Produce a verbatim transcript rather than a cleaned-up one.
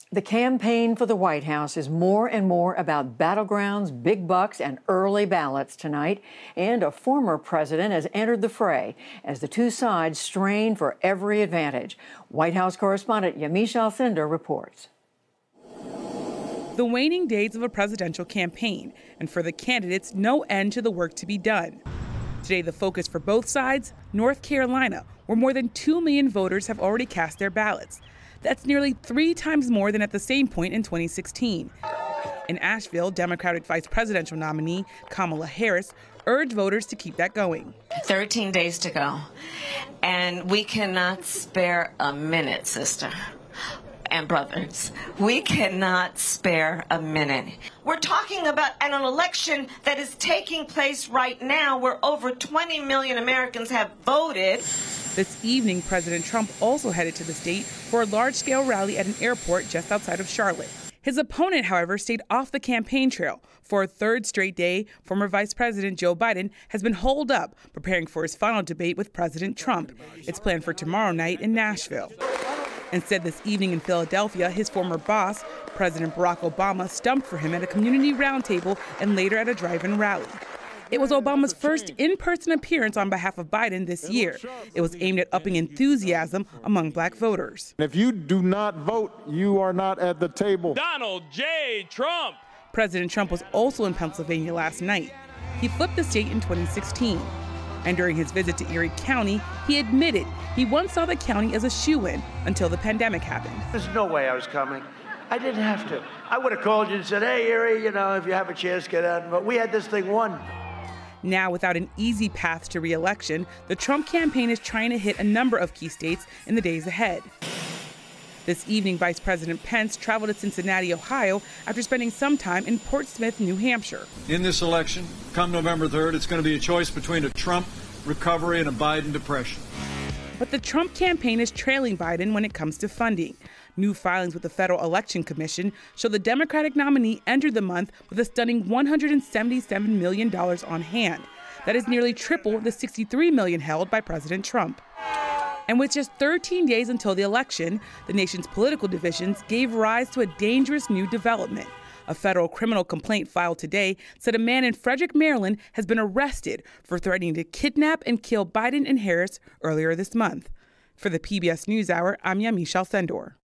The campaign for the White House is more and more about battlegrounds, big bucks, and early ballots tonight. And a former president has entered the fray as the two sides strain for every advantage. White House correspondent Yamiche Alcindor reports. The waning days of a presidential campaign, and for the candidates, no end to the work to be done. Today, the focus for both sides, North Carolina, where more than two million voters have already cast their ballots. That's nearly three times more than at the same point in twenty sixteen. In Asheville, Democratic vice presidential nominee Kamala Harris urged voters to keep that going. thirteen days to go, and we cannot spare a minute, sister and brothers. We cannot spare a minute. We're talking about an election that is taking place right now where over twenty million Americans have voted. This evening, President Trump also headed to the state for a large-scale rally at an airport just outside of Charlotte. His opponent, however, stayed off the campaign trail. For a third straight day, former Vice President Joe Biden has been holed up, preparing for his final debate with President Trump. It's planned for tomorrow night in Nashville. Instead, this evening in Philadelphia, his former boss, President Barack Obama, stumped for him at a community roundtable and later at a drive-in rally. It was Obama's first in-person appearance on behalf of Biden this year. It was aimed at upping enthusiasm among black voters. If you do not vote, you are not at the table. Donald J. Trump. President Trump was also in Pennsylvania last night. He flipped the state in twenty sixteen. And during his visit to Erie County, he admitted he once saw the county as a shoo-in until the pandemic happened. There's no way I was coming. I didn't have to. I would have called you and said, hey, Erie, you know, if you have a chance, get out. But we had this thing won. Now, without an easy path to re-election, the Trump campaign is trying to hit a number of key states in the days ahead. This evening, Vice President Pence traveled to Cincinnati, Ohio, after spending some time in Portsmouth, New Hampshire. In this election, come November third, it's going to be a choice between a Trump recovery and a Biden depression. But the Trump campaign is trailing Biden when it comes to funding. New filings with the Federal Election Commission show the Democratic nominee entered the month with a stunning one hundred seventy-seven million dollars on hand. That is nearly triple the sixty-three million dollars held by President Trump. And with just thirteen days until the election, the nation's political divisions gave rise to a dangerous new development. A federal criminal complaint filed today said a man in Frederick, Maryland has been arrested for threatening to kidnap and kill Biden and Harris earlier this month. For the P B S NewsHour, I'm Yamiche Alcindor.